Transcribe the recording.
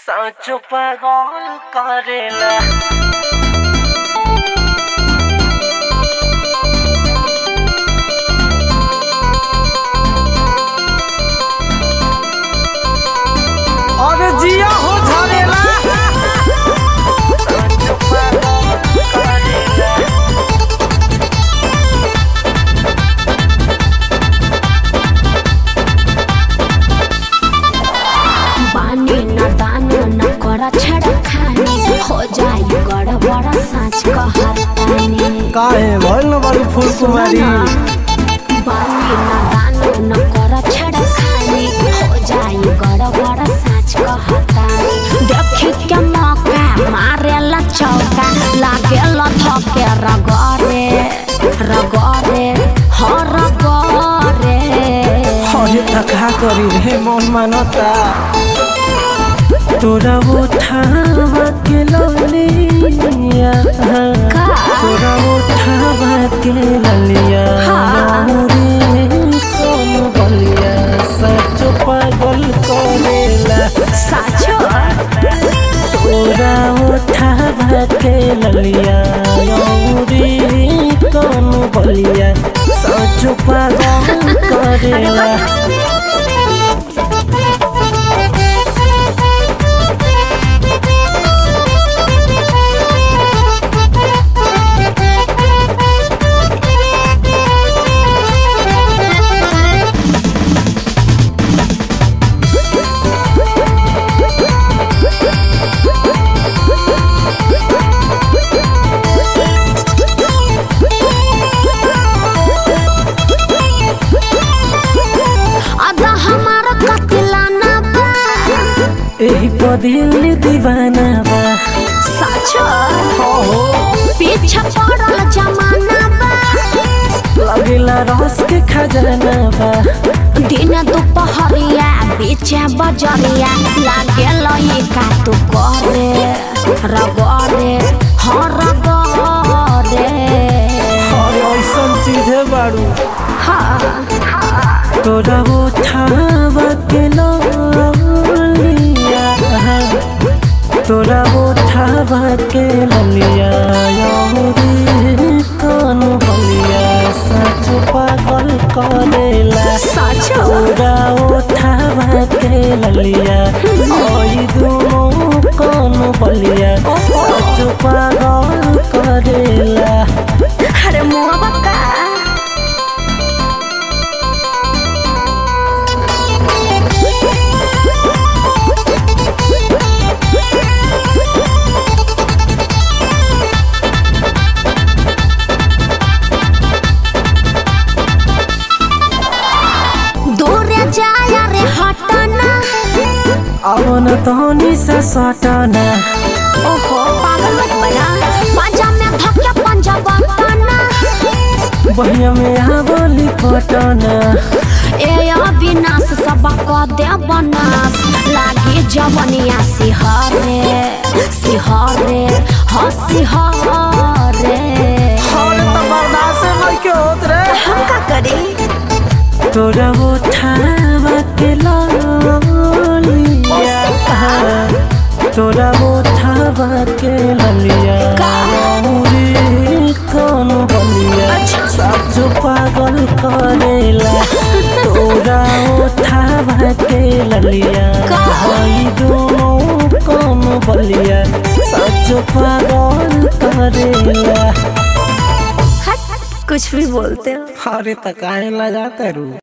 सांचो पागल करेला। अरे जिया हो झरेला। सांचो पागल करेला। बानी न दान न कर छड़ खानी हो जाई गड़बड़ साँच कहतानी। काहे भइल न बारी फूल कुमारी। बानी न दान न कर छड़ खानी हो जाई गड़बड़ साँच कहतानी। देखी के मौका मारेला चौका लागेला धके रगरे रगरे हो रगरे। अरे तका करी रे मन मानता। तोरा उठावा के ललिया, तोरा उठावा के ललिया। रे कौन बलिया सच पागल करेला। साचो तोरा उठावा के ललिया रे कौन बलिया सच पागल करेला। एही पदिल दीवाना बा। साचो पीछे पड़ल जमाना बा। लगेला रस के खजाना बा। दिन दोपहरिया बीच बजरिया लागे लई का तू करे रगरे हो रगरे। और ऐसन चीज है बारू। हाँ तोरा उठावा के ललिया, तोरा उठावा के ललिया रे कौन बलिया सच पागल करेला। साचो तोरा उठावा के ललिया ओई दोनों कौन बलिया सच पागल करेला। अरे मुआ बक्का जाया रे हटना। अवन तोनी से सटना। ओहो पागल मत बना पंजा में धक्के पंजा बतना। बहिया में आवली पटना। ए अविनाश सब क दे बनास लागी जवनिया सिहरे सिहरे हो सिहरे। और तो बर्दाश्त नहीं के होत रे। हम का करी तोरा उठावा के ललिया, तोरा उठावा के ललिया रे कौन बलिया सच पागल करेला। तोरा उठावा के ललिया भाई दोनों कौन बलिया सच पागल करेला। कुछ भी बोलते हो। अरे तकाए लगा रू।